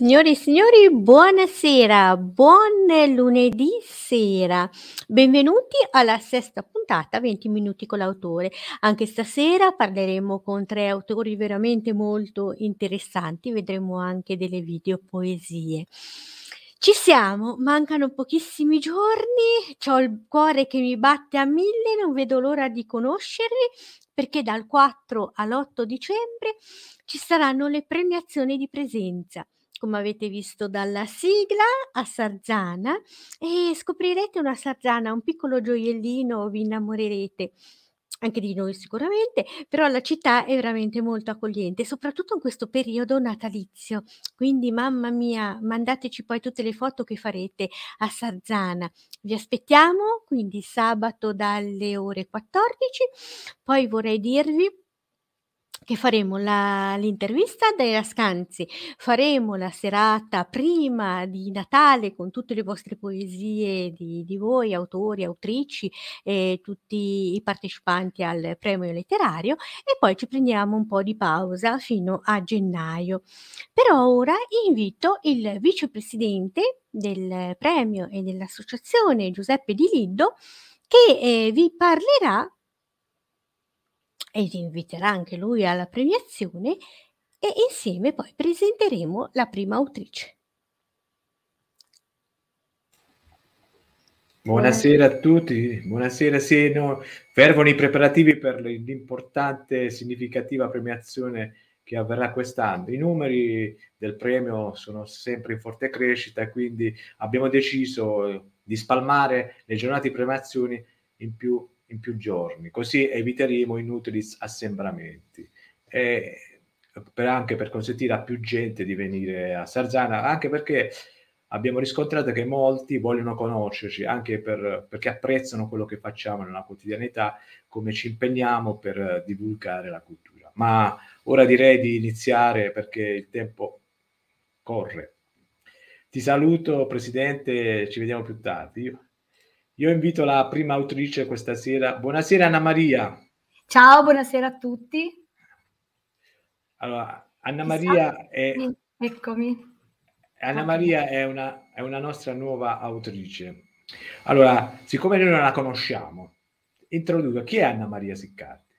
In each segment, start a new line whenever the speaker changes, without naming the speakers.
Signore e signori, buonasera, buon lunedì sera. Benvenuti alla sesta puntata 20 minuti con l'autore. Anche stasera parleremo con 3 autori veramente molto interessanti, vedremo anche delle video poesie. Ci siamo, mancano pochissimi giorni, c'ho il cuore che mi batte a 1000, non vedo l'ora di conoscerli perché dal 4 all'8 dicembre ci saranno le premiazioni di presenza. Come avete visto dalla sigla, a Sarzana, e scoprirete una Sarzana, un piccolo gioiellino, vi innamorerete anche di noi sicuramente, però la città è veramente molto accogliente, soprattutto in questo periodo natalizio. Quindi mamma mia, mandateci poi tutte le foto che farete a Sarzana. Vi aspettiamo quindi sabato dalle ore 14. Poi vorrei dirvi che faremo l'intervista dai Rascanzi, faremo la serata prima di Natale con tutte le vostre poesie di voi, autori, autrici e tutti i partecipanti al premio letterario e poi ci prendiamo un po' di pausa fino a gennaio. Però ora invito il vicepresidente del premio e dell'associazione Giuseppe Di Liddo che, vi parlerà e ti inviterà anche lui alla premiazione e insieme poi presenteremo la prima autrice.
Buonasera a tutti, buonasera. Sì, no, fervono i preparativi per l'importante e significativa premiazione che avverrà quest'anno. I numeri del premio sono sempre in forte crescita e quindi abbiamo deciso di spalmare le giornate di premiazioni in più giorni, così eviteremo inutili assembramenti. Anche per consentire a più gente di venire a Sarzana, anche perché abbiamo riscontrato che molti vogliono conoscerci, anche perché apprezzano quello che facciamo nella quotidianità, come ci impegniamo per divulgare la cultura. Ma ora direi di iniziare perché il tempo corre. Ti saluto, Presidente, ci vediamo più tardi. Io invito la prima autrice questa sera. Buonasera Anna Maria.
Ciao, buonasera a tutti.
Allora, Anna Maria è...
Eccomi.
Anna Maria è una nostra nuova autrice. Allora, siccome noi non la conosciamo, introduca chi è Anna Maria Siccardi.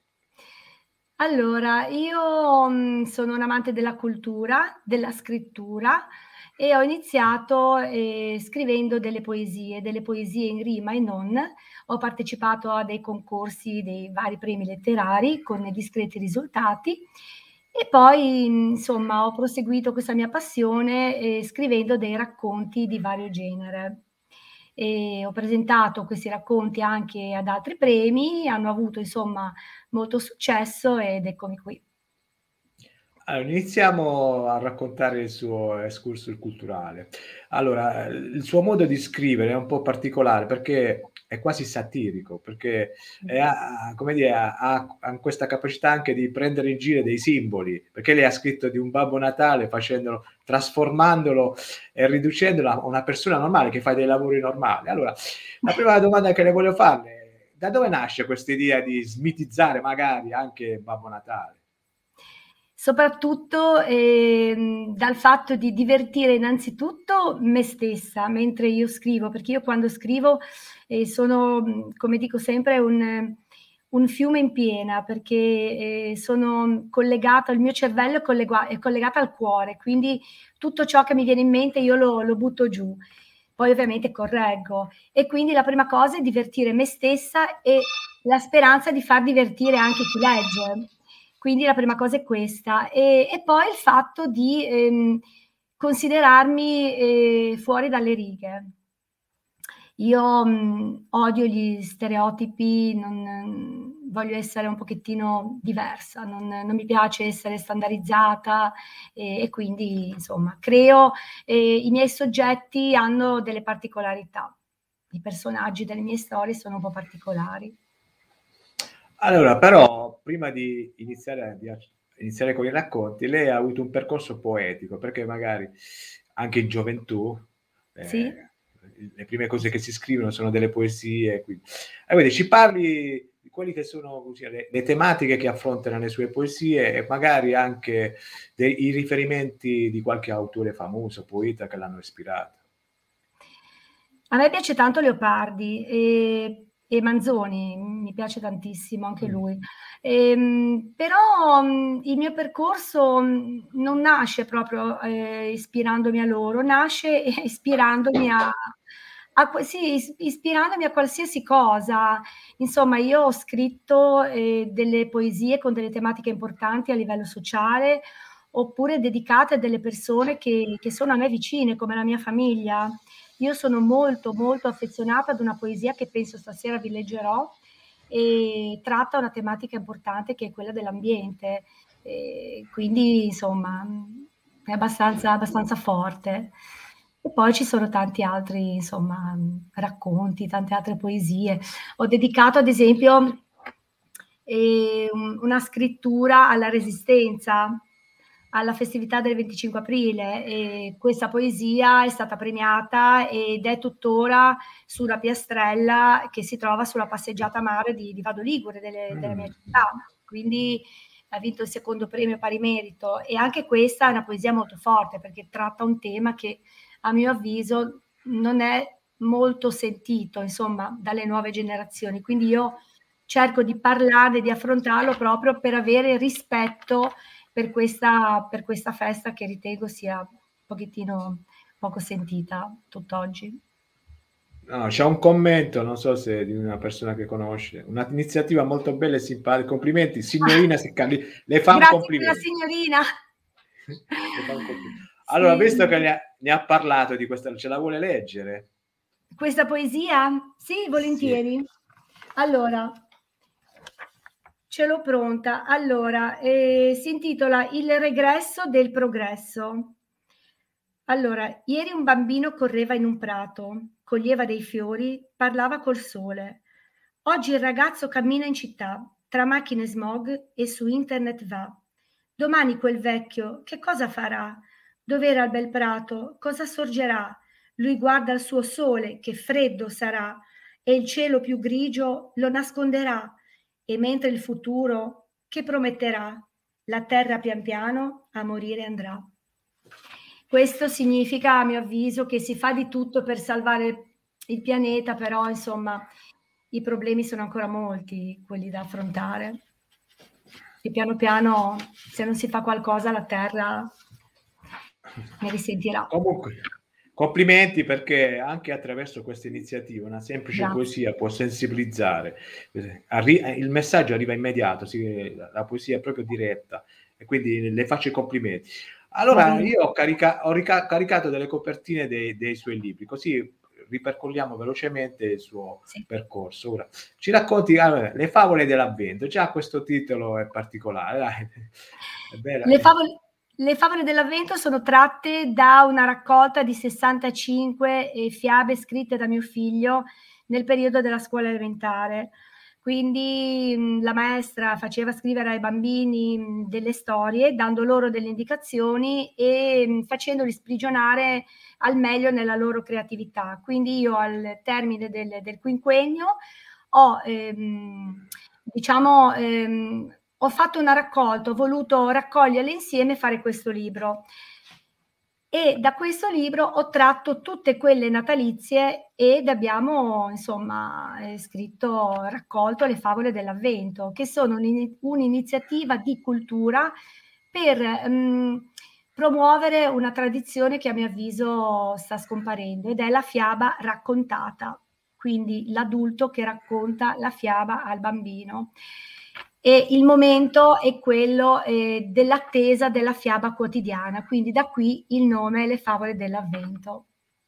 Allora, io sono un amante della cultura, della scrittura e ho iniziato scrivendo delle poesie in rima e non. Ho partecipato a dei concorsi, dei vari premi letterari con discreti risultati e poi, insomma, ho proseguito questa mia passione scrivendo dei racconti di vario genere. E ho presentato questi racconti anche ad altri premi, hanno avuto insomma molto successo ed eccomi qui.
Allora, iniziamo a raccontare il suo excursus culturale. Allora, il suo modo di scrivere è un po' particolare perché è quasi satirico, perché come dire, ha questa capacità anche di prendere in giro dei simboli, perché lei ha scritto di un Babbo Natale trasformandolo e riducendolo a una persona normale che fa dei lavori normali. Allora, la prima domanda che le voglio fare, da dove nasce questa idea di smitizzare magari anche Babbo Natale?
Soprattutto dal fatto di divertire innanzitutto me stessa mentre io scrivo, perché io quando scrivo sono, come dico sempre, un fiume in piena, perché sono collegata, il mio cervello è collegato al cuore, quindi tutto ciò che mi viene in mente io lo butto giù. Poi ovviamente correggo e quindi la prima cosa è divertire me stessa e la speranza di far divertire anche chi legge. Quindi la prima cosa è questa e poi il fatto di considerarmi fuori dalle righe. Io odio gli stereotipi, voglio essere un pochettino diversa, non mi piace essere standardizzata e quindi insomma creo, i miei soggetti hanno delle particolarità, i personaggi delle mie storie sono un po' particolari.
Allora, però, prima di iniziare con i racconti, lei ha avuto un percorso poetico, perché magari anche in gioventù
Sì?
le prime cose che si scrivono sono delle poesie. Quindi ci parli di quelli che sono così, le tematiche che affrontano le sue poesie e magari anche i riferimenti di qualche autore famoso, poeta che l'hanno ispirato.
A me piace tanto Leopardi e Manzoni, mi piace tantissimo anche lui. Però il mio percorso non nasce proprio ispirandomi a loro, nasce ispirandomi ispirandomi a qualsiasi cosa. Insomma, io ho scritto delle poesie con delle tematiche importanti a livello sociale, oppure dedicate a delle persone che sono a me vicine, come la mia famiglia. Io sono molto, molto affezionata ad una poesia che penso stasera vi leggerò, e tratta una tematica importante che è quella dell'ambiente. Quindi, insomma, è abbastanza forte. E poi ci sono tanti altri, insomma, racconti, tante altre poesie. Ho dedicato, ad esempio, una scrittura alla Resistenza, alla festività del 25 aprile, e questa poesia è stata premiata ed è tuttora sulla piastrella che si trova sulla passeggiata mare di Vado Ligure, della mia città. Quindi ha vinto il secondo premio pari merito, e anche questa è una poesia molto forte perché tratta un tema che a mio avviso non è molto sentito, insomma, dalle nuove generazioni. Quindi io cerco di parlarne, di affrontarlo proprio per avere rispetto per questa festa che ritengo sia un pochettino poco sentita tutt'oggi.
No, c'è un commento, non so se di una persona che conosce, un'iniziativa molto bella e simpatica. Complimenti, signorina Seccalli, le fa un
Grazie
complimento.
quella signorina.
Le fa un complimento. Allora,
Sì.
visto che ne ha parlato di questa, ce la vuole leggere?
Questa poesia? Sì, volentieri.
Sì.
Allora, ce l'ho pronta. Allora, si intitola Il regresso del progresso. Allora, ieri un bambino correva in un prato, coglieva dei fiori, parlava col sole. Oggi il ragazzo cammina in città, tra macchine e smog, e su internet va. Domani quel vecchio che cosa farà? Dov'era il bel prato? Cosa sorgerà? Lui guarda il suo sole, che freddo sarà, e il cielo più grigio lo nasconderà. E mentre il futuro, che prometterà? La terra pian piano a morire andrà. Questo significa, a mio avviso, che si fa di tutto per salvare il pianeta, però insomma i problemi sono ancora molti, quelli da affrontare. E piano piano, se non si fa qualcosa, la Terra ne risentirà.
Comunque, complimenti, perché anche attraverso questa iniziativa una semplice poesia può sensibilizzare. Il messaggio arriva immediato, la poesia è proprio diretta, e quindi le faccio i complimenti. Allora, io ho caricato delle copertine dei suoi libri, così ripercorriamo velocemente il suo percorso. Ora, ci racconti Le favole dell'avvento. Già questo titolo è particolare, dai. È bella.
Le favole dell'avvento sono tratte da una raccolta di 65 fiabe scritte da mio figlio nel periodo della scuola elementare. Quindi la maestra faceva scrivere ai bambini delle storie, dando loro delle indicazioni e facendoli sprigionare al meglio nella loro creatività. Quindi io, al termine del quinquennio, ho ho fatto una raccolta, ho voluto raccoglierle insieme e fare questo libro. E da questo libro ho tratto tutte quelle natalizie ed abbiamo, insomma, raccolto le favole dell'avvento, che sono un'iniziativa di cultura per promuovere una tradizione che a mio avviso sta scomparendo, ed è la fiaba raccontata, quindi l'adulto che racconta la fiaba al bambino. E il momento è quello dell'attesa della fiaba quotidiana, quindi da qui il nome Le favole dell'avvento.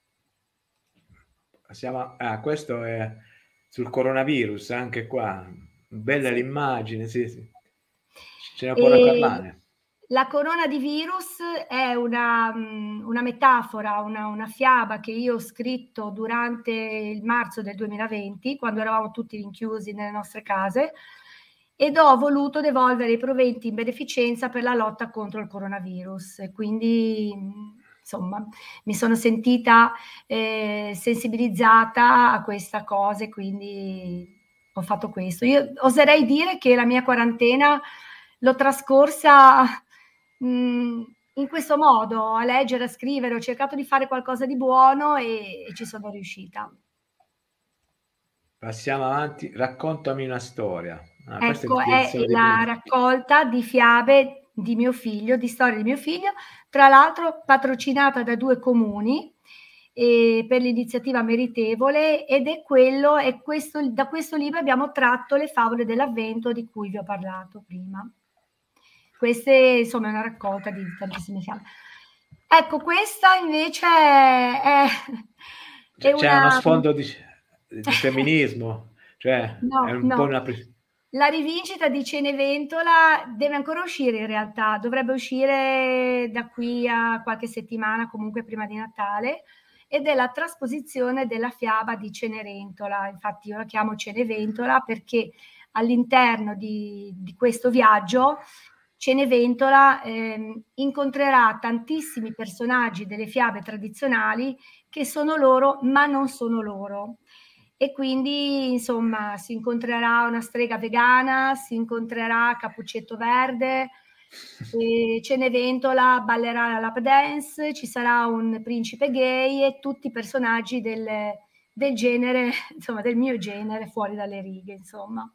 Questo è sul coronavirus, anche qua, bella l'immagine, sì. Ce ne può raccontare?
La corona di virus è una metafora, una fiaba che io ho scritto durante il marzo del 2020, quando eravamo tutti rinchiusi nelle nostre case, ed ho voluto devolvere i proventi in beneficenza per la lotta contro il coronavirus. E quindi, insomma, mi sono sentita sensibilizzata a questa cosa, e quindi ho fatto questo. Io oserei dire che la mia quarantena l'ho trascorsa in questo modo, a leggere, a scrivere, ho cercato di fare qualcosa di buono e ci sono riuscita.
Passiamo avanti, raccontami una storia. Questa
Ecco, è
edizione
la raccolta di fiabe di mio figlio, di storie di mio figlio, tra l'altro patrocinata da 2 comuni per l'iniziativa Meritevole, ed è questo, da questo libro abbiamo tratto le favole dell'Avvento di cui vi ho parlato prima. Queste, insomma, è una raccolta di tantissime fiabe. Ecco, questa invece è
C'è
una...
uno sfondo di femminismo, cioè è un po' una...
La rivincita di Ceneventola deve ancora uscire in realtà, dovrebbe uscire da qui a qualche settimana, comunque prima di Natale, ed è la trasposizione della fiaba di Cenerentola. Infatti io la chiamo Ceneventola perché all'interno di questo viaggio Ceneventola incontrerà tantissimi personaggi delle fiabe tradizionali che sono loro, ma non sono loro. E quindi, insomma, si incontrerà una strega vegana, si incontrerà Cappuccetto Verde, Ceneventola ballerà la lap dance, ci sarà un principe gay e tutti i personaggi del genere, insomma, del mio genere, fuori dalle righe, insomma.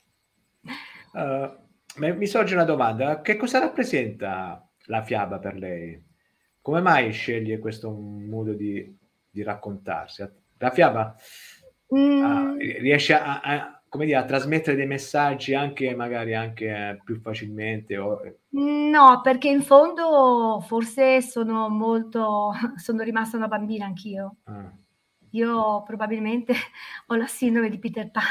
Mi sorge una domanda: che cosa rappresenta la fiaba per lei? Come mai sceglie questo modo di raccontarsi? La fiaba riesce come dire, a trasmettere dei messaggi anche magari anche più facilmente?
No, perché in fondo forse sono rimasta una bambina anch'io. Io probabilmente ho la sindrome di Peter Pan.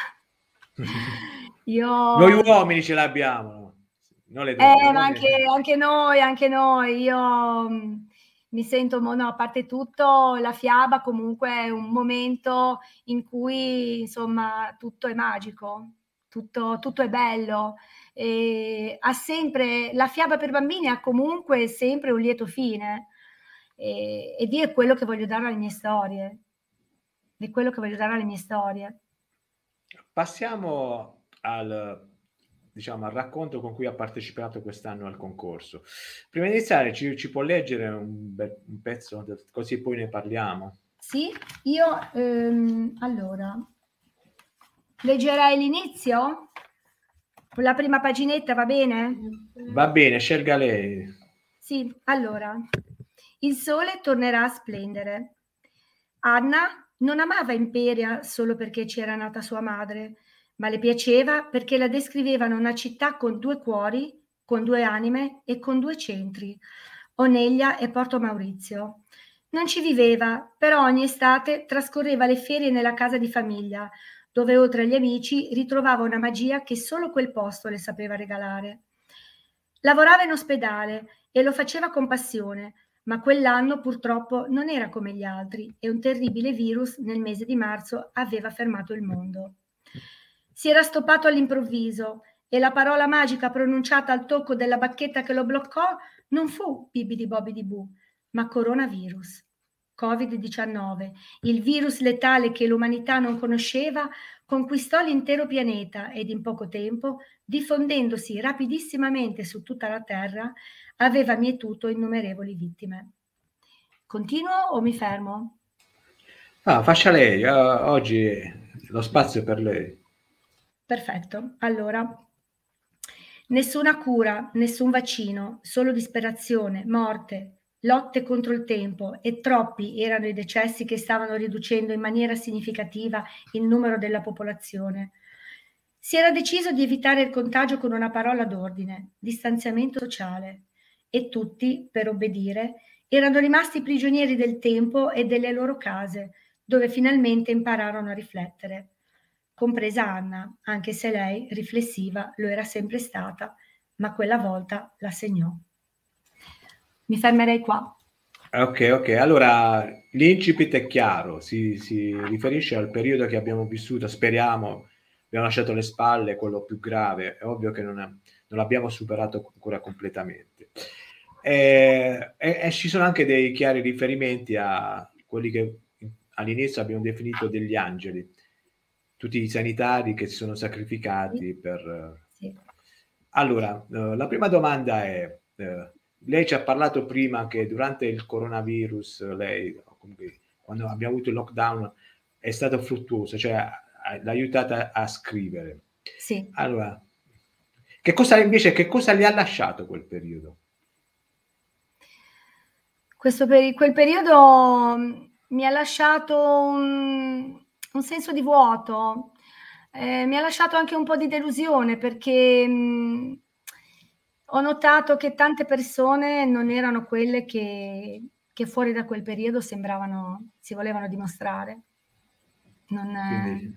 Noi uomini ce l'abbiamo, non le donne.
Ma anche noi. Io mi sento, no, a parte tutto, la fiaba comunque è un momento in cui, insomma, tutto è magico, tutto è bello. E la fiaba per bambini ha comunque sempre un lieto fine. Ed io è quello che voglio dare alle mie storie. È quello che voglio dare alle mie storie.
Passiamo al racconto con cui ha partecipato quest'anno al concorso. Prima di iniziare, ci può leggere un pezzo, così poi ne parliamo?
Sì, io allora leggerei l'inizio? La prima paginetta va bene?
Va bene, scelga lei.
Sì, allora. Il sole tornerà a splendere. Anna non amava Imperia solo perché c'era nata sua madre, ma le piaceva perché la descrivevano una città con 2 cuori, con 2 anime e con 2 centri, Oneglia e Porto Maurizio. Non ci viveva, però ogni estate trascorreva le ferie nella casa di famiglia, dove oltre agli amici ritrovava una magia che solo quel posto le sapeva regalare. Lavorava in ospedale e lo faceva con passione, ma quell'anno purtroppo non era come gli altri e un terribile virus nel mese di marzo aveva fermato il mondo. Si era stoppato all'improvviso e la parola magica pronunciata al tocco della bacchetta che lo bloccò non fu bibidi bobidi bu, ma coronavirus. Covid-19, il virus letale che l'umanità non conosceva, conquistò l'intero pianeta ed in poco tempo, diffondendosi rapidissimamente su tutta la Terra, aveva mietuto innumerevoli vittime. Continuo o mi fermo?
Faccia lei, oggi lo spazio è per lei.
Perfetto, allora. Nessuna cura, nessun vaccino, solo disperazione, morte, lotte contro il tempo e troppi erano i decessi che stavano riducendo in maniera significativa il numero della popolazione. Si era deciso di evitare il contagio con una parola d'ordine, distanziamento sociale, e tutti, per obbedire, erano rimasti prigionieri del tempo e delle loro case, dove finalmente impararono a riflettere. Compresa Anna, anche se lei, riflessiva, lo era sempre stata, ma quella volta la segnò. Mi fermerei qua.
Ok, allora l'incipit è chiaro, si riferisce al periodo che abbiamo vissuto, speriamo, abbiamo lasciato alle spalle quello più grave, è ovvio che non l'abbiamo superato ancora completamente. E ci sono anche dei chiari riferimenti a quelli che all'inizio abbiamo definito degli angeli. tutti i sanitari che si sono
Sì,
sacrificati per...
sì.
Allora, la prima domanda è, lei ci ha parlato prima che durante il coronavirus, lei, comunque, quando abbiamo avuto il lockdown, è stato fruttuoso, cioè l'ha aiutata a scrivere.
Sì.
Allora, che cosa invece, che cosa le ha lasciato quel periodo?
Quel periodo mi ha lasciato un senso di vuoto, mi ha lasciato anche un po' di delusione perché ho notato che tante persone non erano quelle che fuori da quel periodo si volevano dimostrare.
Quindi,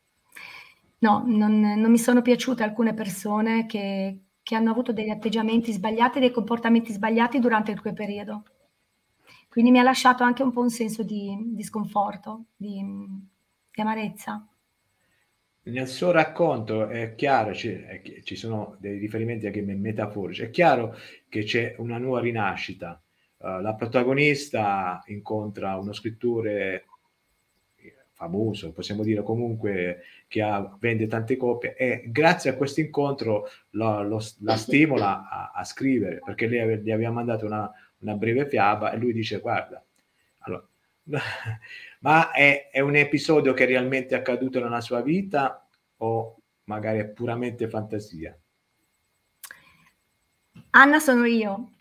Non mi sono piaciute alcune persone che hanno avuto degli atteggiamenti sbagliati, dei comportamenti sbagliati durante quel periodo. Quindi mi ha lasciato anche un po' un senso di sconforto, di amarezza.
nel suo racconto è chiaro, ci sono dei riferimenti anche metaforici, è chiaro che c'è una nuova rinascita. La protagonista incontra uno scrittore famoso, possiamo dire comunque vende tante copie e grazie a questo incontro la stimola a scrivere perché lei gli aveva mandato una breve fiaba e lui dice guarda, allora, ma è un episodio che è realmente accaduto nella sua vita o magari è puramente fantasia?
Anna sono io.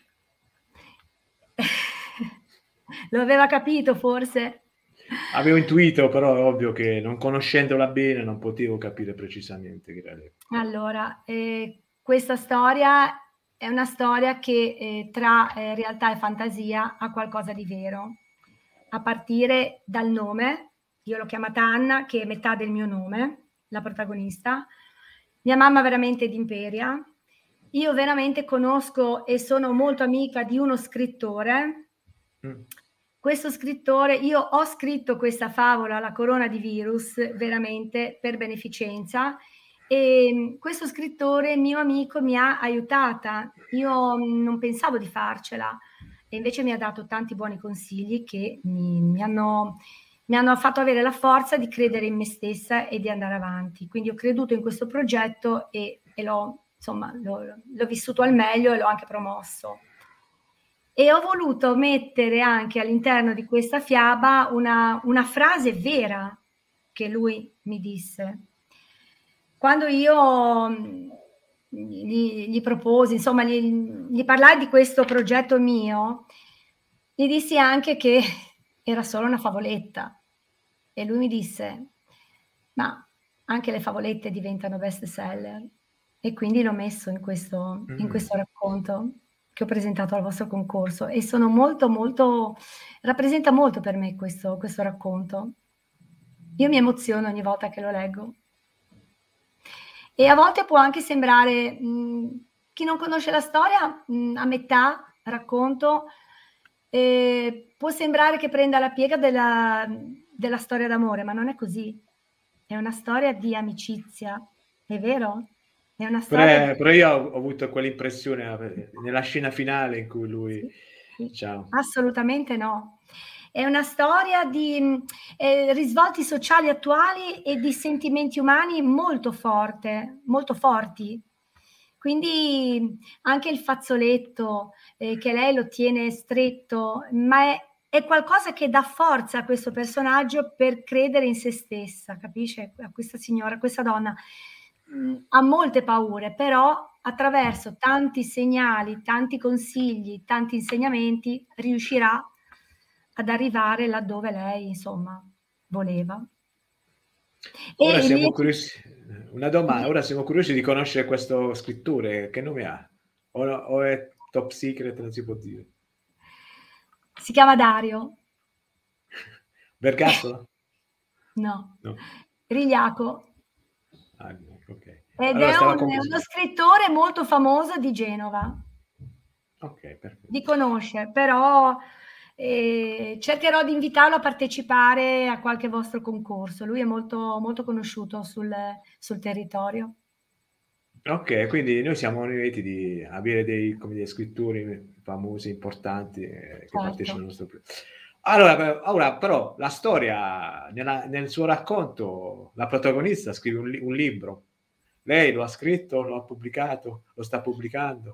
Lo aveva capito forse?
Avevo intuito, però è ovvio che non conoscendola bene non potevo capire precisamente che era lei.
Allora, questa storia è una storia che, tra, realtà e fantasia ha qualcosa di vero, a partire dal nome. Io l'ho chiamata Anna, che è metà del mio nome, la protagonista. Mia mamma veramente è d'Imperia. Io veramente conosco e sono molto amica di uno scrittore. Questo scrittore, io ho scritto questa favola, La corona di virus, veramente per beneficenza e questo scrittore, mio amico, mi ha aiutata. Io non pensavo di farcela e invece mi ha dato tanti buoni consigli che mi hanno fatto avere la forza di credere in me stessa e di andare avanti. Quindi ho creduto in questo progetto e l'ho vissuto al meglio e l'ho anche promosso. E ho voluto mettere anche all'interno di questa fiaba una frase vera che lui mi disse. Quando io gli proposi, insomma, gli parlai di questo progetto mio, gli dissi anche che era solo una favoletta. E lui mi disse, ma anche le favolette diventano best seller. E quindi l'ho messo in questo racconto che ho presentato al vostro concorso e sono molto rappresenta molto per me questo racconto. Io mi emoziono ogni volta che lo leggo. E a volte può anche sembrare, chi non conosce la storia, a metà racconto, può sembrare che prenda la piega della storia d'amore, ma non è così. È una storia di amicizia, è vero? È una storia
Però io ho avuto quell'impressione nella scena finale in cui lui,
sì,
diciamo,
assolutamente no. È una storia di risvolti sociali attuali e di sentimenti umani molto forti. Quindi anche il fazzoletto, che lei lo tiene stretto, ma è qualcosa che dà forza a questo personaggio per credere in se stessa, capisce? A questa signora, questa donna ha molte paure, però attraverso tanti segnali, tanti consigli, tanti insegnamenti riuscirà ad arrivare laddove lei, insomma, voleva.
ora
E
siamo
lì
curiosi, una domanda, ora siamo curiosi di conoscere questo scrittore, che nome ha? O è top secret, non si può dire?
si chiama Dario.
Vergasolo?
No,
No.
Rigliaco.
Ah, ok.
Ed
Allora
è
stava
uno scrittore molto famoso di Genova.
Ok, perfetto.
Li conosce, però cercherò di invitarlo a partecipare a qualche vostro concorso. Lui è molto conosciuto sul territorio.
Ok, quindi noi siamo lieti di avere dei, come dire, scrittori famosi, importanti, che
Certo.
partecipano al nostro progetto. Allora, ora però la storia, nel suo racconto, la protagonista scrive un libro. Lei lo ha scritto, lo ha pubblicato, lo sta pubblicando?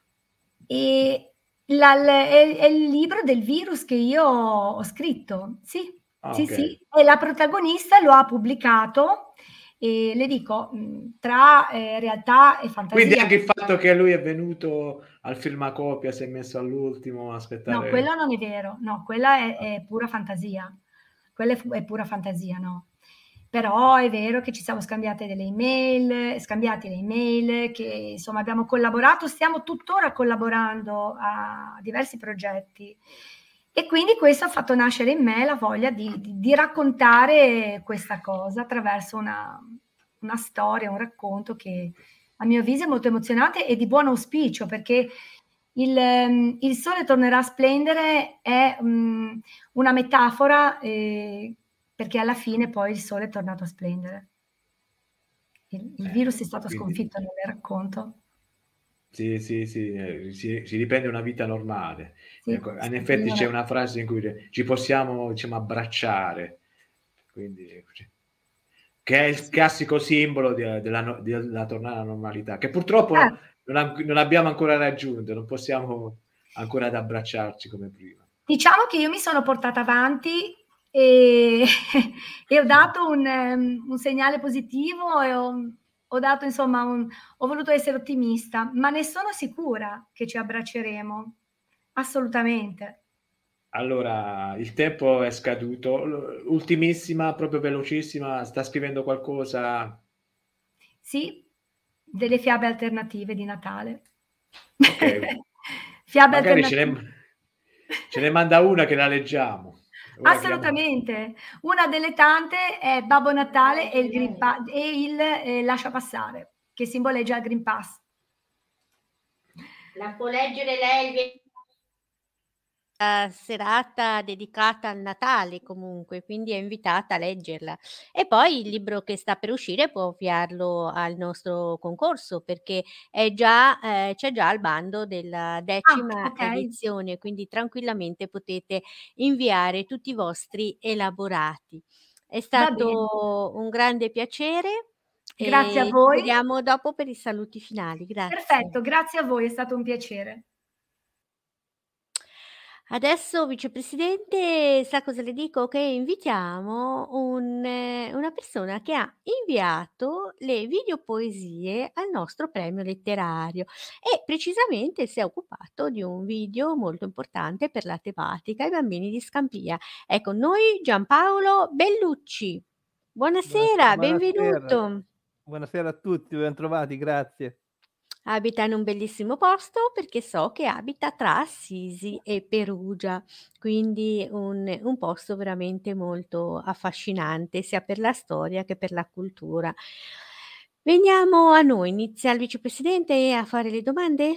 E è il libro del virus che io ho scritto, sì,
Ah,
sì,
ok.
sì, e la protagonista lo ha pubblicato e le dico, tra, realtà e
Quindi
fantasia.
anche il fatto che lui è venuto al Filmacopia, si è messo all'ultimo a
No,
aspettare.
quello non è vero, no, quella è pura fantasia. Quella è pura fantasia, no. Però è vero che ci siamo scambiate delle email, scambiati le email, che insomma abbiamo collaborato, stiamo tuttora collaborando a diversi progetti. E quindi questo ha fatto nascere in me la voglia di raccontare questa cosa attraverso una storia, un racconto che a mio avviso è molto emozionante e di buon auspicio, perché il sole tornerà a splendere è una metafora, perché alla fine poi il sole è tornato a splendere. Il virus è stato
Quindi
sconfitto nel racconto.
sì, sì, sì, si riprende una vita normale.
Sì,
Ecco,
si
in effetti c'è
riprendono.
una frase in cui ci possiamo, diciamo, abbracciare, quindi, che è il
Sì,
classico simbolo della tornata alla normalità, che purtroppo
eh,
non abbiamo ancora raggiunto, non possiamo ancora ad abbracciarci come prima.
diciamo che io mi sono portata avanti e e ho dato un segnale positivo e ho dato insomma ho voluto essere ottimista, ma ne sono sicura che ci abbracceremo, assolutamente.
Allora, il tempo è scaduto. Ultimissima, proprio velocissima, sta scrivendo qualcosa?
Sì, delle fiabe alternative di Natale.
Ok,
Fiabe
magari
alternative.
ce ne manda una che la leggiamo. Ora chiamo.
Assolutamente. Una delle tante è Babbo Natale e il Green Pa e il, lascia passare, che simboleggia il Green Pass.
La può leggere lei serata dedicata al Natale comunque, quindi è invitata a leggerla. E poi il libro che sta per uscire può avviarlo al nostro concorso perché c'è già il bando della
Ah,
10ª
okay.
edizione, quindi tranquillamente potete inviare tutti i vostri elaborati. È
Va bene.
stato un grande piacere
Grazie a
e ci
voi.
vediamo dopo per i saluti finali. Grazie.
Perfetto, grazie a voi, è stato un piacere.
Adesso vicepresidente, sa cosa le dico? Che invitiamo una persona che ha inviato le videopoesie al nostro premio letterario e precisamente si è occupato di un video molto importante per la tematica, i bambini di Scampia. È con noi Giampaolo Bellucci. Buonasera,
Buonasera,
benvenuto.
buonasera a tutti, bentrovati, grazie.
Abita in un bellissimo posto perché so che abita tra Assisi e Perugia, quindi un posto veramente molto affascinante sia per la storia che per la cultura. Veniamo a noi, inizia il vicepresidente a fare le domande?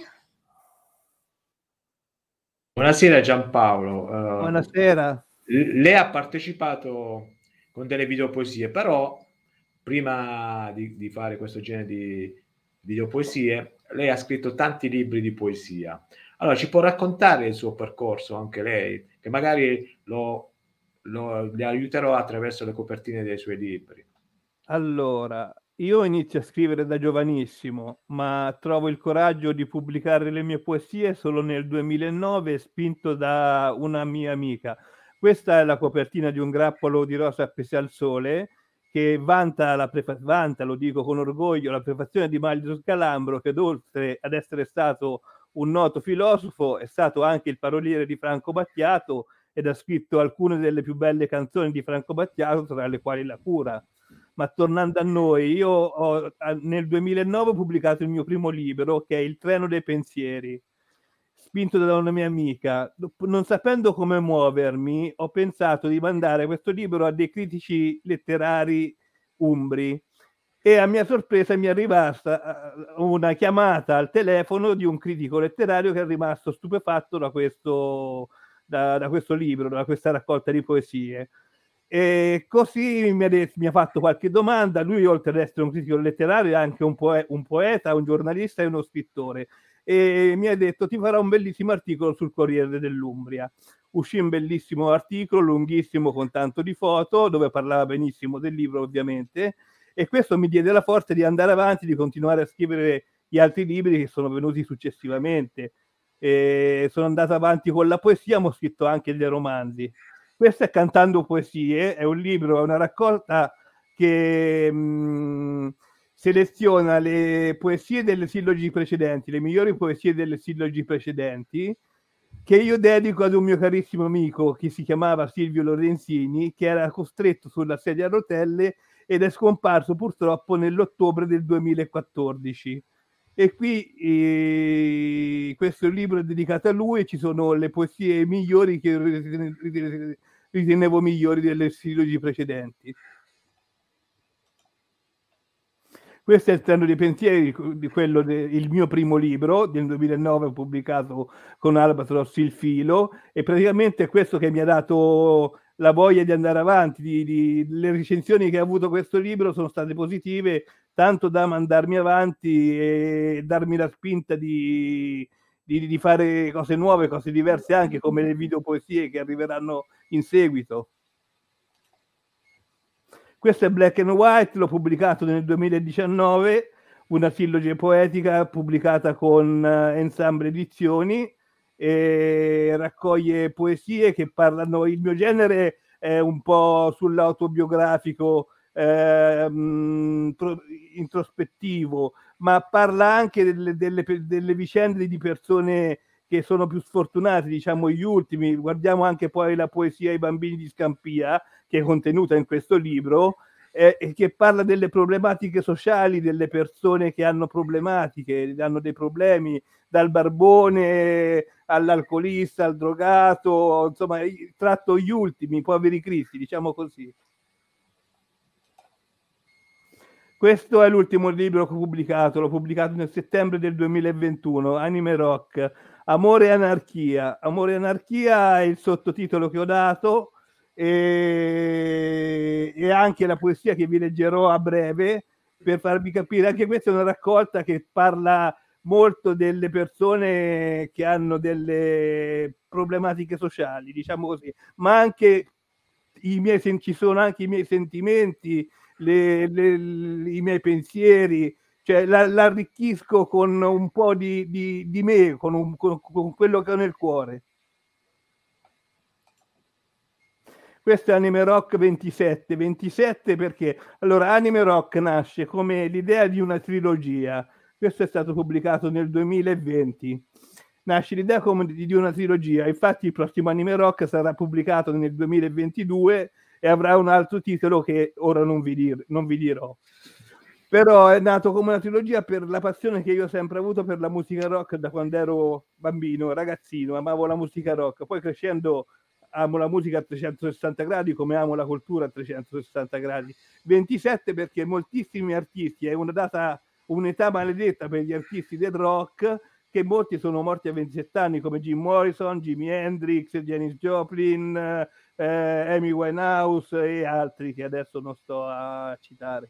Buonasera Giampaolo.
Buonasera.
Lei ha partecipato con delle videopoesie, però prima di fare questo genere di videopoesie, lei ha scritto tanti libri di poesia. Allora, ci può raccontare il suo percorso anche lei, che magari le aiuterò attraverso le copertine dei suoi libri.
Allora, io inizio a scrivere da giovanissimo, ma trovo il coraggio di pubblicare le mie poesie solo nel 2009, spinto da una mia amica. Questa è la copertina di un grappolo di rosa appese al sole che vanta, lo dico con orgoglio, la prefazione di Manlio Scalambro, che oltre ad essere stato un noto filosofo è stato anche il paroliere di Franco Battiato ed ha scritto alcune delle più belle canzoni di Franco Battiato, tra le quali La Cura. Ma tornando a noi, nel 2009 ho pubblicato il mio primo libro, che è Il treno dei pensieri, spinto da una mia amica. Non sapendo come muovermi, ho pensato di mandare questo libro a dei critici letterari umbri e a mia sorpresa mi è arrivata una chiamata al telefono di un critico letterario che è rimasto stupefatto da questo libro, da questa raccolta di poesie. E così mi ha fatto qualche domanda. Lui, oltre ad essere un critico letterario, è anche un poeta, un giornalista e uno scrittore. e mi ha detto: ti farò un bellissimo articolo sul Corriere dell'Umbria. Uscì un bellissimo articolo, lunghissimo, con tanto di foto, dove parlava benissimo del libro, ovviamente, e questo mi diede la forza di andare avanti, di continuare a scrivere gli altri libri che sono venuti successivamente. Sono andato avanti con la poesia, ma ho scritto anche dei romanzi. Questo è Cantando Poesie, è un libro, è una raccolta che seleziona le poesie delle sillogi precedenti, le migliori poesie delle sillogi precedenti, che io dedico ad un mio carissimo amico che si chiamava Silvio Lorenzini, che era costretto sulla sedia a rotelle ed è scomparso purtroppo nell'ottobre del 2014. E qui questo libro è dedicato a lui e ci sono le poesie migliori che ritenevo migliori delle sillogi precedenti. Questo è il Treno dei pensieri, di quello il mio primo libro del 2009, pubblicato con Albatros Il filo, e praticamente è questo che mi ha dato la voglia di andare avanti. Le recensioni che ha avuto questo libro sono state positive, tanto da mandarmi avanti e darmi la spinta di fare cose nuove, cose diverse, anche come le videopoesie che arriveranno in seguito. Questo è Black and White, l'ho pubblicato nel 2019, una silloge poetica pubblicata con Ensemble Edizioni, e raccoglie poesie che parlano, il mio genere è un po' sull'autobiografico, introspettivo, ma parla anche delle vicende di persone che sono più sfortunate, diciamo gli ultimi. Guardiamo anche poi la poesia ai bambini di Scampia, che è contenuta in questo libro, e che parla delle problematiche sociali delle persone che hanno problematiche, hanno dei problemi, dal barbone all'alcolista, al drogato, insomma, tratto gli ultimi, i poveri cristi, diciamo così. Questo è l'ultimo libro che ho pubblicato, l'ho pubblicato nel settembre del 2021, Anime Rock, Amore e Anarchia. Amore e Anarchia è il sottotitolo che ho dato, e anche la poesia che vi leggerò a breve, per farvi capire. Anche questa è una raccolta che parla molto delle persone che hanno delle problematiche sociali, diciamo così, ma anche ci sono anche i miei sentimenti, i miei pensieri, cioè l'arricchisco con un po' di me, con quello che ho nel cuore. Questo è Anime Rock 27. 27 perché? Allora, Anime Rock nasce come l'idea di una trilogia. Questo è stato pubblicato nel 2020. Nasce l'idea come di una trilogia. Infatti il prossimo Anime Rock sarà pubblicato nel 2022 e avrà un altro titolo che ora non vi dirò. Però è nato come una trilogia per la passione che io ho sempre avuto per la musica rock da quando ero bambino, ragazzino. Amavo la musica rock. Poi crescendo amo la musica a 360 gradi come amo la cultura a 360 gradi. 27 perché moltissimi artisti, è un'età maledetta per gli artisti del rock, che molti sono morti a 27 anni, come Jim Morrison, Jimi Hendrix, Janis Joplin, Amy Winehouse e altri che adesso non sto a citare.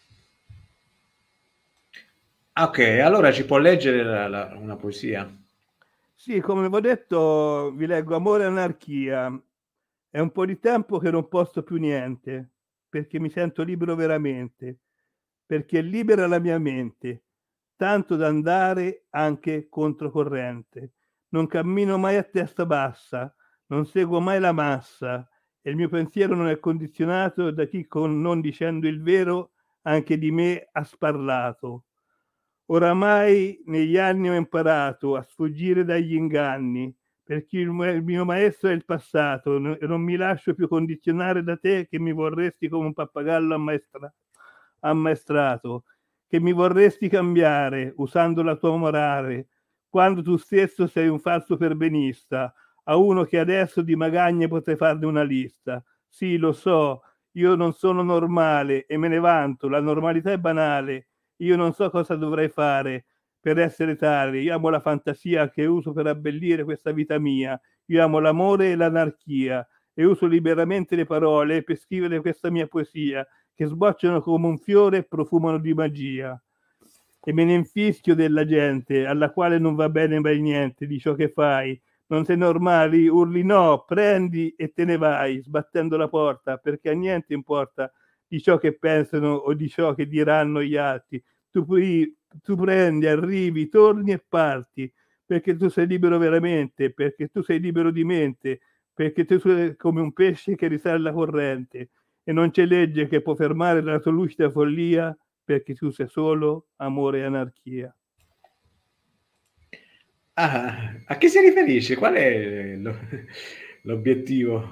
Ok, allora ci può leggere una poesia?
Sì, come vi ho detto, vi leggo Amore e Anarchia. È un po' di tempo che non posto più niente, perché mi sento libero veramente, perché libera la mia mente, tanto da andare anche controcorrente. Non cammino mai a testa bassa, non seguo mai la massa, e il mio pensiero non è condizionato da chi, non dicendo il vero, anche di me ha sparlato. Oramai negli anni ho imparato a sfuggire dagli inganni, perché il mio maestro è il passato, e non mi lascio più condizionare da te, che mi vorresti come un pappagallo ammaestrato, che mi vorresti cambiare usando la tua morale, quando tu stesso sei un falso perbenista, a uno che adesso di magagne potrei farne una lista. Sì, lo so, io non sono normale e me ne vanto, la normalità è banale. Io non so cosa dovrei fare per essere tale. Io amo la fantasia che uso per abbellire questa vita mia. Io amo l'amore e l'anarchia e uso liberamente le parole per scrivere questa mia poesia, che sbocciano come un fiore e profumano di magia. e me ne infischio della gente alla quale non va bene mai niente di ciò che fai. Non sei normale, urli no, prendi e te ne vai, sbattendo la porta, perché a niente importa di ciò che pensano o di ciò che diranno gli altri. Tu prendi, arrivi, torni e parti, perché tu sei libero veramente, perché tu sei libero di mente, perché tu sei come un pesce che risale alla corrente e non c'è legge che può fermare la tua lucida follia, perché tu sei solo amore e anarchia.
A che si riferisce? Qual è l'obiettivo?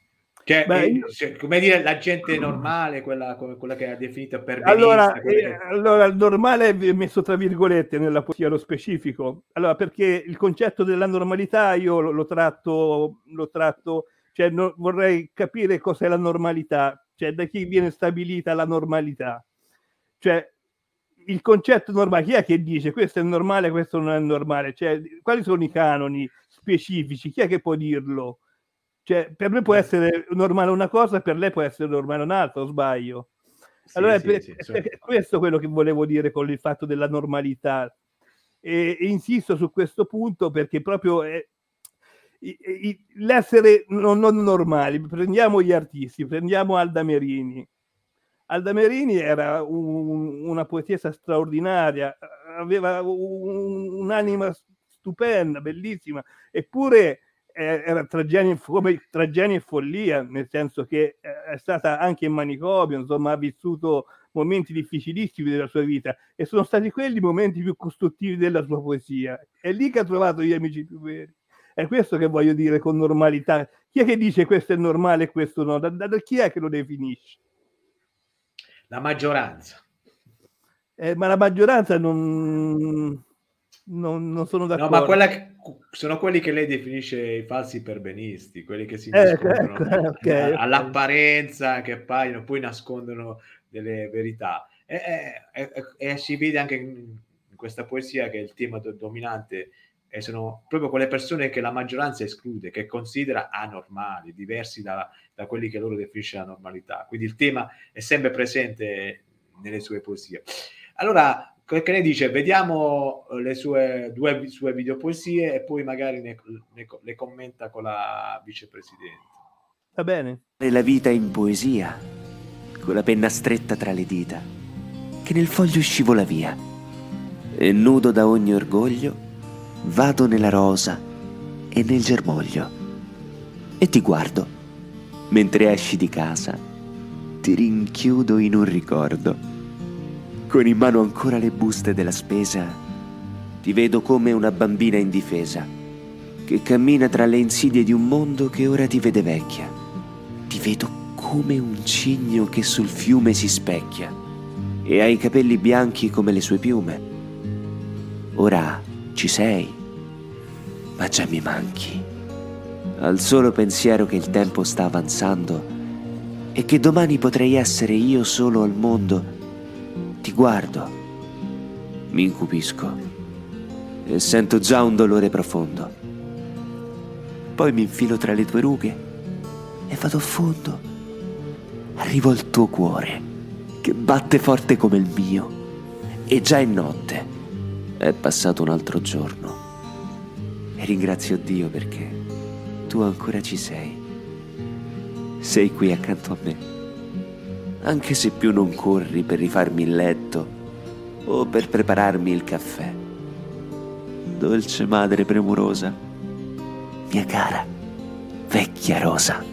Come dire, la gente normale, quella che ha definito perbenista.
Allora, il normale è messo tra virgolette nella poesia, lo specifico. Allora, perché il concetto della normalità io lo tratto, cioè vorrei capire cos'è la normalità, cioè da chi viene stabilita la normalità. Cioè, il concetto normale, chi è che dice questo è normale, questo non è normale? Cioè, quali sono i canoni specifici? Chi è che può dirlo? Cioè, per me può essere normale una cosa, per lei può essere normale un'altra, o sbaglio? Allora, è questo quello che volevo dire con il fatto della normalità. E insisto su questo punto perché proprio l'essere non normali. Prendiamo gli artisti, prendiamo Alda Merini. Alda Merini era una poetessa straordinaria, aveva un'anima stupenda, bellissima, eppure era tragedia e follia, nel senso che è stata anche in manicomio, insomma ha vissuto momenti difficilissimi della sua vita e sono stati quelli i momenti più costruttivi della sua poesia. È lì che ha trovato gli amici più veri. È questo che voglio dire con normalità. Chi è che dice questo è normale e questo no? Da chi è che lo definisce?
La maggioranza.
Ma la maggioranza non sono d'accordo.
No, ma sono quelli che lei definisce i falsi perbenisti, quelli che si nascondono all'apparenza, che appaiono, poi nascondono delle verità. E si vede anche in questa poesia che il tema dominante sono proprio quelle persone che la maggioranza esclude, che considera anormali, diversi da quelli che loro definiscono la normalità. Quindi il tema è sempre presente nelle sue poesie. Allora, che ne dice? Vediamo le due sue videopoesie e poi magari le commenta con la vicepresidente.
Va bene.
La vita in poesia, con la penna stretta tra le dita, che nel foglio scivola via. E nudo da ogni orgoglio, vado nella rosa e nel germoglio. E ti guardo, mentre esci di casa, ti rinchiudo in un ricordo. Con in mano ancora le buste della spesa, ti vedo come una bambina indifesa, che cammina tra le insidie di un mondo che ora ti vede vecchia. Ti vedo come un cigno che sul fiume si specchia e ha i capelli bianchi come le sue piume. Ora ci sei, ma già mi manchi. Al solo pensiero che il tempo sta avanzando e che domani potrei essere io solo al mondo, ti guardo, mi incupisco e sento già un dolore profondo. Poi mi infilo tra le tue rughe e vado a fondo. Arrivo al tuo cuore, che batte forte come il mio. E già è notte, è passato un altro giorno. E ringrazio Dio perché tu ancora ci sei. Sei qui accanto a me. Anche se più non corri per rifarmi il letto o per prepararmi il caffè. Dolce madre premurosa, mia cara, vecchia rosa.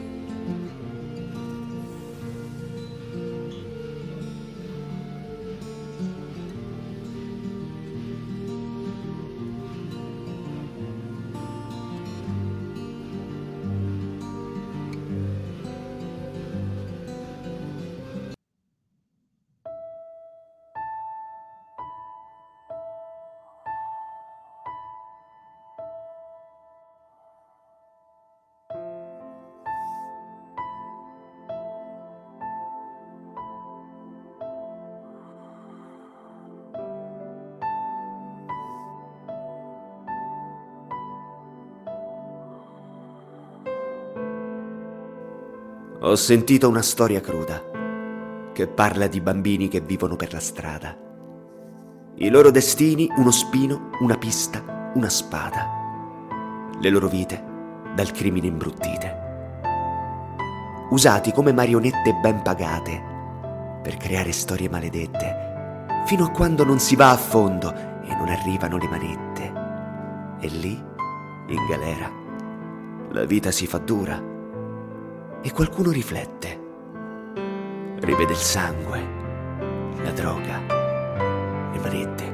Ho sentito una storia cruda che parla di bambini che vivono per la strada. I loro destini, uno spino, una pista, una spada. Le loro vite dal crimine imbruttite. Usati come marionette ben pagate per creare storie maledette, fino a quando non si va a fondo e non arrivano le manette. E lì, in galera, la vita si fa dura e qualcuno riflette. Rivede il sangue, la droga, le manette.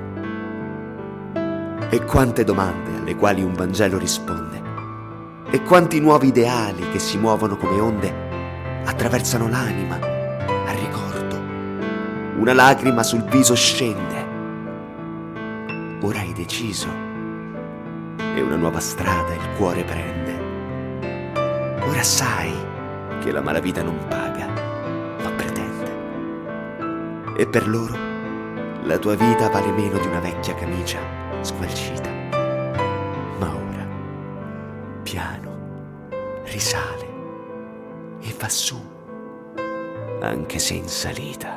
E quante domande alle quali un Vangelo risponde. E quanti nuovi ideali che si muovono come onde attraversano l'anima al ricordo. Una lacrima sul viso scende. Ora hai deciso e una nuova strada il cuore prende. Ora sai che la malavita non paga, ma pretende. E per loro la tua vita vale meno di una vecchia camicia squalcita. Ma ora, piano, risale e va su, anche se in salita.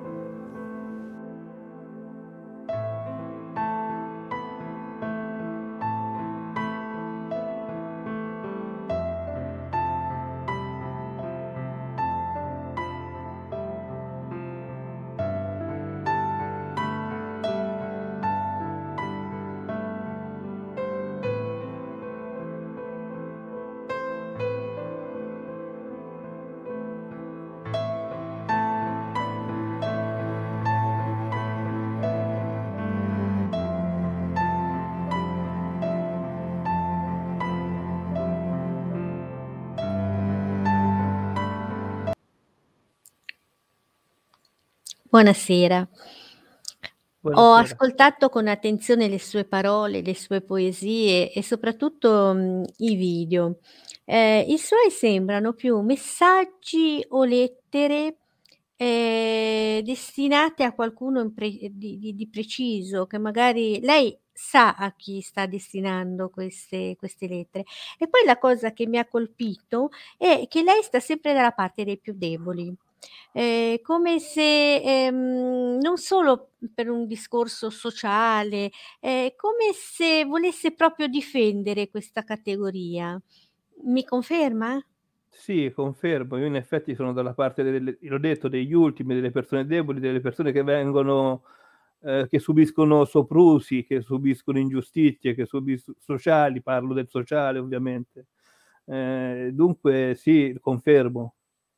Buonasera. Ho
Buonasera.
ascoltato con attenzione le sue parole, le sue poesie e soprattutto, i video. I suoi sembrano più messaggi o lettere, destinate a qualcuno in di preciso, che magari lei sa a chi sta destinando queste lettere. E poi la cosa che mi ha colpito è che lei sta sempre dalla parte dei più deboli. Come se, non solo per un discorso sociale, come se volesse proprio difendere questa categoria. Mi conferma?
Sì, confermo. Io in effetti sono dalla parte l'ho detto, degli ultimi, delle persone deboli, delle persone che vengono che subiscono soprusi, che subiscono ingiustizie, che sociali, parlo del sociale ovviamente. Dunque sì, confermo.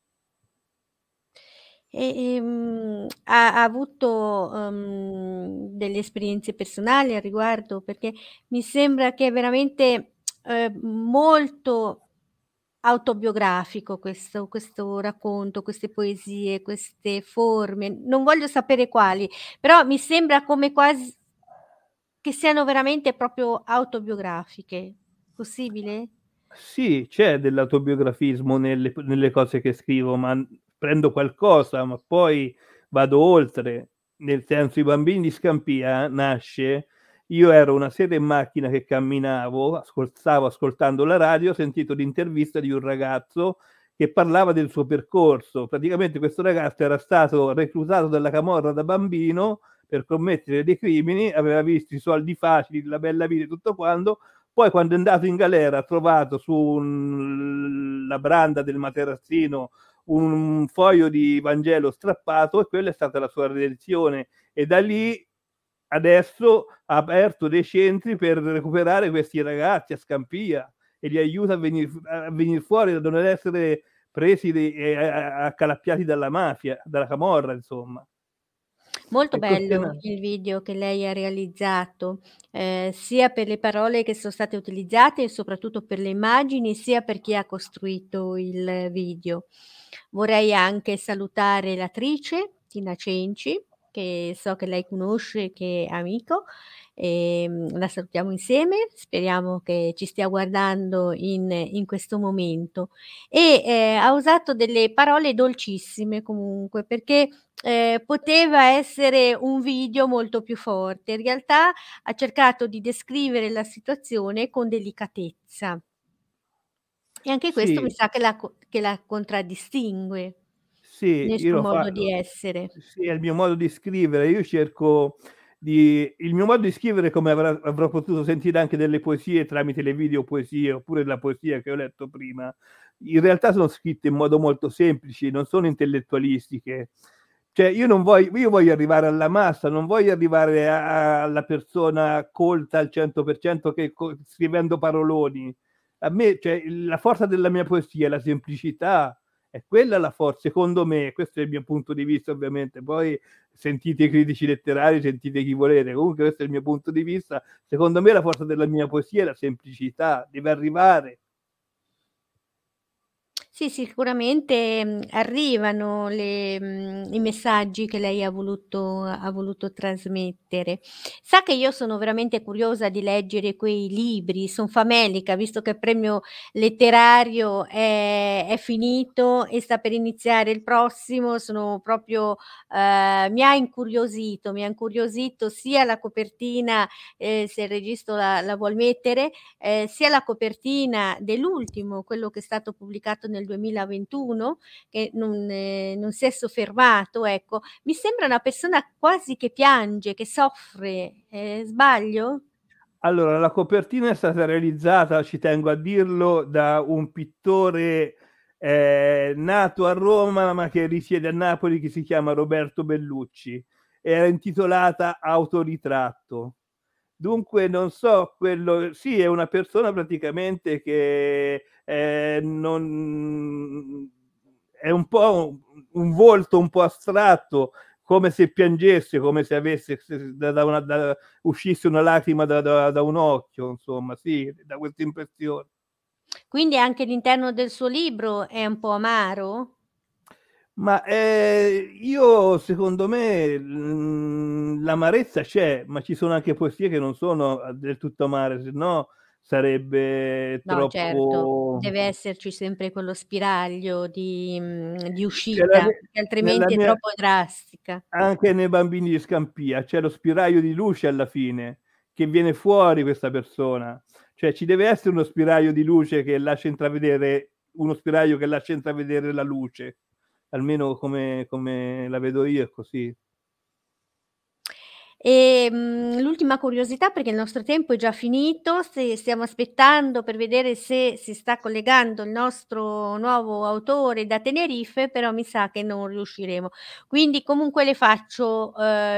Ha avuto, delle esperienze personali al riguardo? Perché mi sembra che è veramente, molto autobiografico questo racconto, queste poesie, queste forme. Non voglio sapere quali, però mi sembra come quasi che siano veramente proprio autobiografiche. Possibile?
Sì, c'è dell'autobiografismo nelle cose che scrivo, ma prendo qualcosa, ma poi vado oltre. Nel senso, I bambini di Scampia nasce, io ero una sera in macchina che camminavo, stavo ascoltando la radio, ho sentito l'intervista di un ragazzo che parlava del suo percorso. Praticamente questo ragazzo era stato reclutato dalla camorra da bambino per commettere dei crimini, aveva visto i soldi facili, la bella vita e tutto quanto. Poi quando è andato in galera ha trovato la branda del materassino un foglio di Vangelo strappato e quella è stata la sua redenzione, e da lì adesso ha aperto dei centri per recuperare questi ragazzi a Scampia e li aiuta a venire fuori, da non essere presi e accalappiati dalla mafia, dalla camorra, insomma.
Molto
È così,
bello il video che lei ha realizzato, sia per le parole che sono state utilizzate e soprattutto per le immagini, sia per chi ha costruito il video. Vorrei anche salutare l'attrice Tina Cenci, che so che lei conosce, che è amico, la salutiamo insieme, speriamo che ci stia guardando in questo momento. E, ha usato delle parole dolcissime comunque, perché poteva essere un video molto più forte. In realtà ha cercato di descrivere la situazione con delicatezza. E anche questo mi
Sì,
sa che la contraddistingue
sì,
nel
io
suo
lo
modo di
fa
essere.
sì, è il mio modo di scrivere. Io cerco il mio modo di scrivere, come avrò potuto sentire anche delle poesie tramite le video poesie oppure la poesia che ho letto prima, in realtà sono scritte in modo molto semplice, non sono intellettualistiche. Cioè io voglio arrivare alla massa, non voglio arrivare alla persona colta al 100% che scrivendo paroloni. A me, cioè, la forza della mia poesia è la semplicità, è quella la forza, secondo me. Questo è il mio punto di vista, ovviamente. Poi sentite i critici letterari, sentite chi volete. Comunque questo è il mio punto di vista. Secondo me la forza della mia poesia è la semplicità, deve arrivare.
Sì, sicuramente arrivano i messaggi che lei ha voluto trasmettere. Sa che io sono veramente curiosa di leggere quei libri, son famelica, visto che il premio letterario è finito e sta per iniziare il prossimo, sono proprio mi ha incuriosito sia la copertina, se il registro la vuol mettere, sia la copertina dell'ultimo, quello che è stato pubblicato nel 2021, che non si è soffermato, ecco. Mi sembra una persona quasi che piange, che soffre, sbaglio?
Allora, la copertina è stata realizzata, ci tengo a dirlo, da un pittore nato a Roma ma che risiede a Napoli, che si chiama Roberto Bellucci. Era intitolata Autoritratto. Dunque non so, quello sì, è una persona praticamente che non è un po' un volto un po' astratto, come se piangesse, come se avesse uscisse una lacrima da un occhio, insomma, sì, da questa impressione.
Quindi anche l'interno del suo libro è un po' amaro?
Ma io secondo me l'amarezza c'è, ma ci sono anche poesie che non sono del tutto amare, se no sarebbe
No, certo,
troppo.
deve esserci sempre quello spiraglio di
C'è la
uscita,
ne-
perché
nella
altrimenti è
mia,
troppo drastica.
Anche nei Bambini di Scampia c'è lo spiraglio di luce alla fine, che viene fuori questa persona. Cioè ci deve essere uno spiraglio di luce che lascia intravedere, uno spiraglio che lascia intravedere la luce. Almeno come la vedo io è così.
L'ultima curiosità, perché il nostro tempo è già finito, stiamo aspettando per vedere se si sta collegando il nostro nuovo autore da Tenerife, però mi sa che non riusciremo. Quindi comunque le faccio,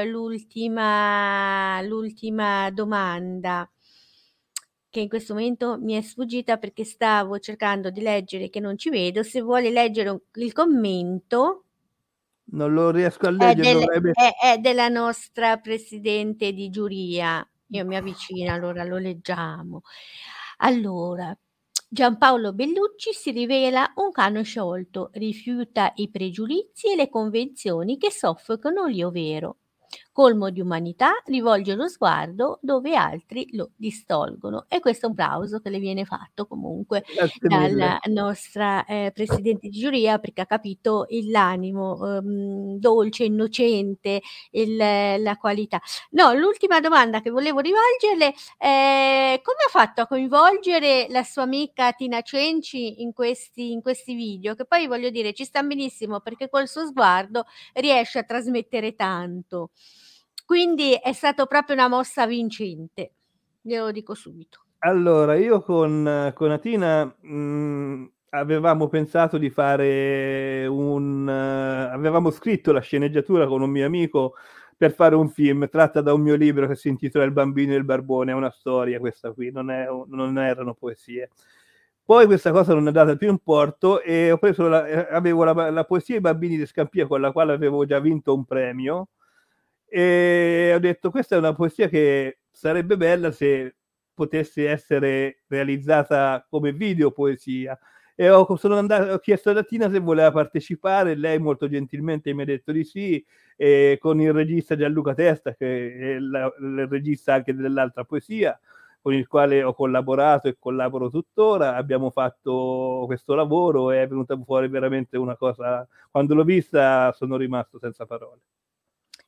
l'ultima domanda, che in questo momento mi è sfuggita perché stavo cercando di leggere che non ci vedo. Se vuole leggere il commento
Non lo riesco a leggere, dovrebbe.
è della nostra presidente di giuria. Io mi avvicino, allora lo leggiamo. Allora, Giampaolo Bellucci si rivela un cane sciolto, rifiuta i pregiudizi e le convenzioni che soffocano l'io vero. Colmo di umanità, rivolge lo sguardo dove altri lo distolgono. E questo è un plauso che le viene fatto comunque
Grazie mille.
dalla nostra, presidente di giuria, perché ha capito l'animo, dolce, innocente, la qualità. No, l'ultima domanda che volevo rivolgerle, come ha fatto a coinvolgere la sua amica Tina Cenci in questi video? Che poi voglio dire, ci sta benissimo perché col suo sguardo riesce a trasmettere tanto. Quindi è stato proprio una mossa vincente, glielo dico subito.
Allora, io con Atina avevamo pensato di fare avevamo scritto la sceneggiatura con un mio amico per fare un film tratta da un mio libro che si intitola Il bambino e il barbone, è una storia questa qui, non erano poesie. Poi questa cosa non è andata più in porto e ho preso avevo la poesia I bambini di Scampia, con la quale avevo già vinto un premio, e ho detto questa è una poesia che sarebbe bella se potesse essere realizzata come video poesia, e ho chiesto a Tina se voleva partecipare, lei molto gentilmente mi ha detto di sì, e con il regista Gianluca Testa, che è il regista anche dell'altra poesia, con il quale ho collaborato e collaboro tuttora, abbiamo fatto questo lavoro e è venuta fuori veramente una cosa, quando l'ho vista sono rimasto senza parole.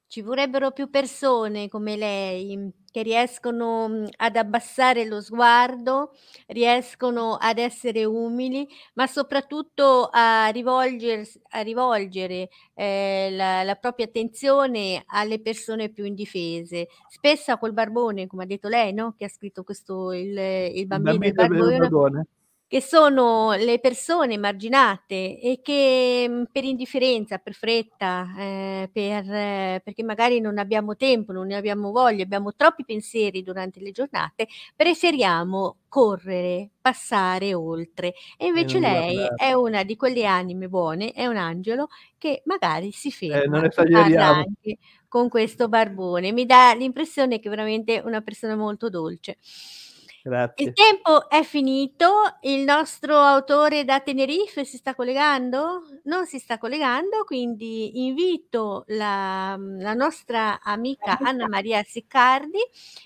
Ci vorrebbero più persone come lei che riescono ad abbassare lo sguardo, riescono ad essere umili, ma soprattutto a rivolgere, la propria attenzione alle persone più indifese. Spesso a quel barbone, come ha detto lei, no, che ha scritto questo il
Il
bambino e il
bambino e il
barbone,
barbone.
che sono le persone emarginate e che, per indifferenza, per fretta, perché magari non abbiamo tempo, non ne abbiamo voglia, abbiamo troppi pensieri durante le giornate, preferiamo correre, passare oltre. E
E
invece
non
lei
guardare.
è una di quelle anime buone, è un angelo che magari si ferma
Non
e parla
esageriamo.
anche con questo barbone. Mi dà l'impressione che è veramente una persona molto dolce. Il
Grazie.
tempo è finito, il nostro autore da Tenerife si sta collegando? Non si sta collegando, quindi invito la nostra amica Anna Maria Siccardi,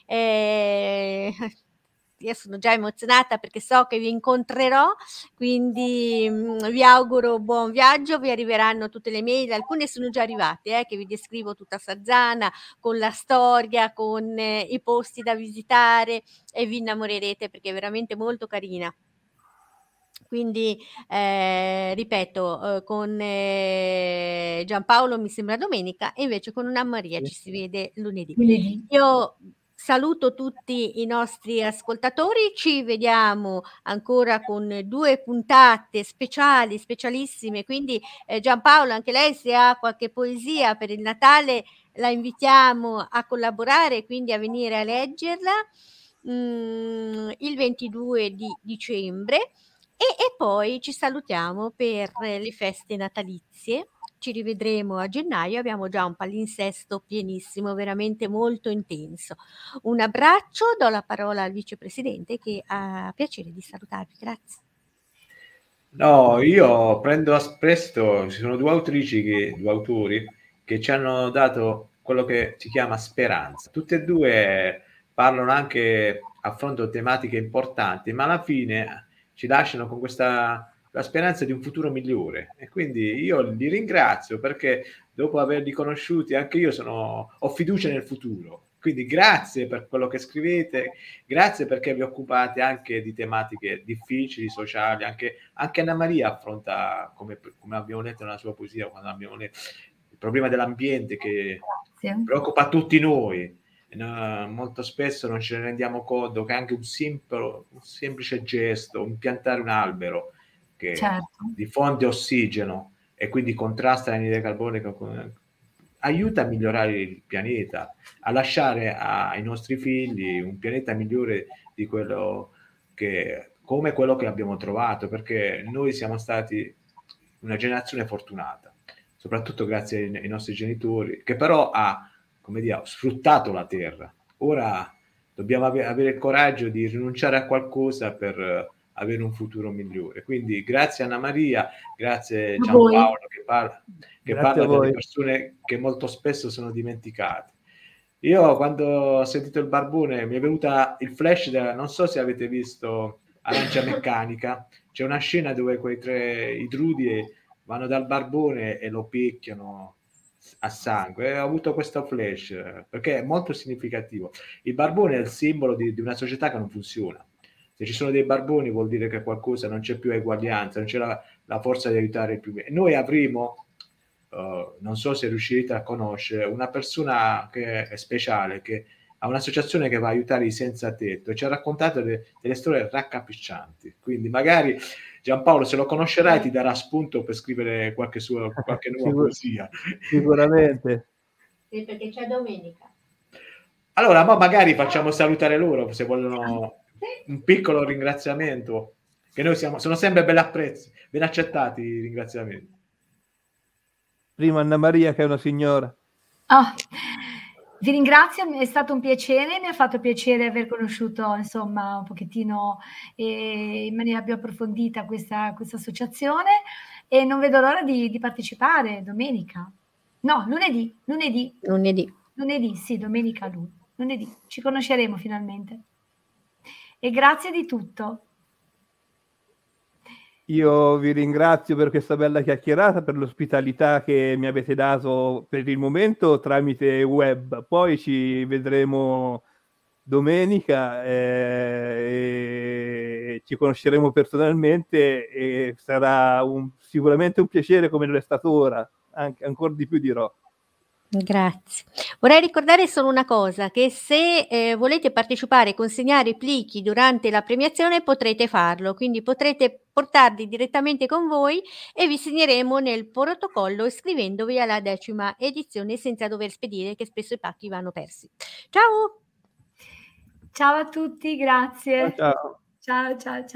io sono già emozionata perché so che vi incontrerò, quindi, vi auguro buon viaggio, vi arriveranno tutte le mail, alcune sono già arrivate, che vi descrivo tutta Sazzana, con la storia, con i posti da visitare e vi innamorerete perché è veramente molto carina. Quindi, ripeto, con Giampaolo mi sembra domenica e invece con Anna Maria
Sì.
ci si vede lunedì.
Lunedì.
Io saluto tutti i nostri ascoltatori, ci vediamo ancora con 2 puntate speciali, specialissime, quindi, Giampaolo anche lei se ha qualche poesia per il Natale la invitiamo a collaborare, quindi a venire a leggerla, il 22 di dicembre. E poi ci salutiamo per le feste natalizie. Ci rivedremo a gennaio, abbiamo già un palinsesto pienissimo, veramente molto intenso. Un abbraccio, do la parola al vicepresidente che ha piacere di salutarvi. Grazie.
No, io prendo a prestito, ci sono due autori che ci hanno dato quello che si chiama speranza. Tutte e due parlano anche, affrontano tematiche importanti, ma alla fine ci lasciano con la speranza di un futuro migliore. E quindi io li ringrazio perché dopo averli conosciuti anche io ho fiducia nel futuro. Quindi grazie per quello che scrivete, grazie perché vi occupate anche di tematiche difficili, sociali, anche Anna Maria affronta, come abbiamo letto nella sua poesia, quando abbiamo letto il problema dell'ambiente che
Grazie.
preoccupa tutti noi. Molto spesso non ce ne rendiamo conto che anche un semplice gesto, un piantare un albero che
Certo.
diffonde ossigeno e quindi contrasta l'anidride carbonica, aiuta a migliorare il pianeta, a lasciare ai nostri figli un pianeta migliore di quello come quello che abbiamo trovato, perché noi siamo stati una generazione fortunata, soprattutto grazie ai nostri genitori, che però ha, come dire, sfruttato la terra. Ora dobbiamo avere il coraggio di rinunciare a qualcosa per avere un futuro migliore. Quindi grazie Anna Maria, grazie Giampaolo che parla delle persone che molto spesso sono dimenticate. Io quando ho sentito il barbone mi è venuta il flash non so se avete visto Arancia Meccanica, c'è una scena dove quei 3 idrudi vanno dal barbone e lo picchiano a sangue, e ho avuto questo flash perché è molto significativo. Il barbone è il simbolo di una società che non funziona. Se ci sono dei barboni vuol dire che qualcosa non c'è più eguaglianza, non c'è la forza di aiutare il più. Noi avremo, non so se riuscirete a conoscere, una persona che è speciale, che ha un'associazione che va a aiutare i senza tetto e ci ha raccontato delle storie raccapriccianti. Quindi magari Giampaolo, se lo conoscerai, ti darà spunto per scrivere qualche nuova poesia.
Sicuramente.
Sì, perché c'è domenica.
Allora, ma magari facciamo salutare loro se vogliono un piccolo ringraziamento, che noi sono sempre ben accettati i ringraziamenti.
Prima Anna Maria, che è una signora.
Vi ringrazio, è stato un piacere, mi ha fatto piacere aver conosciuto insomma un pochettino in maniera più approfondita questa associazione e non vedo l'ora di partecipare domenica. No, lunedì. Lunedì, sì, domenica lunedì. Ci conosceremo finalmente. E grazie di tutto.
Io vi ringrazio per questa bella chiacchierata, per l'ospitalità che mi avete dato per il momento tramite web. Poi ci vedremo domenica e ci conosceremo personalmente e sarà sicuramente un piacere come lo è stato ora, anche ancora di più dirò.
Grazie. Vorrei ricordare solo una cosa, che se volete partecipare e consegnare plichi durante la premiazione potrete farlo, quindi potrete portarli direttamente con voi e vi segneremo nel protocollo iscrivendovi alla 10ª edizione senza dover spedire, che spesso i pacchi vanno persi. Ciao!
Ciao a tutti, grazie.
Ciao.
Ciao, ciao, ciao.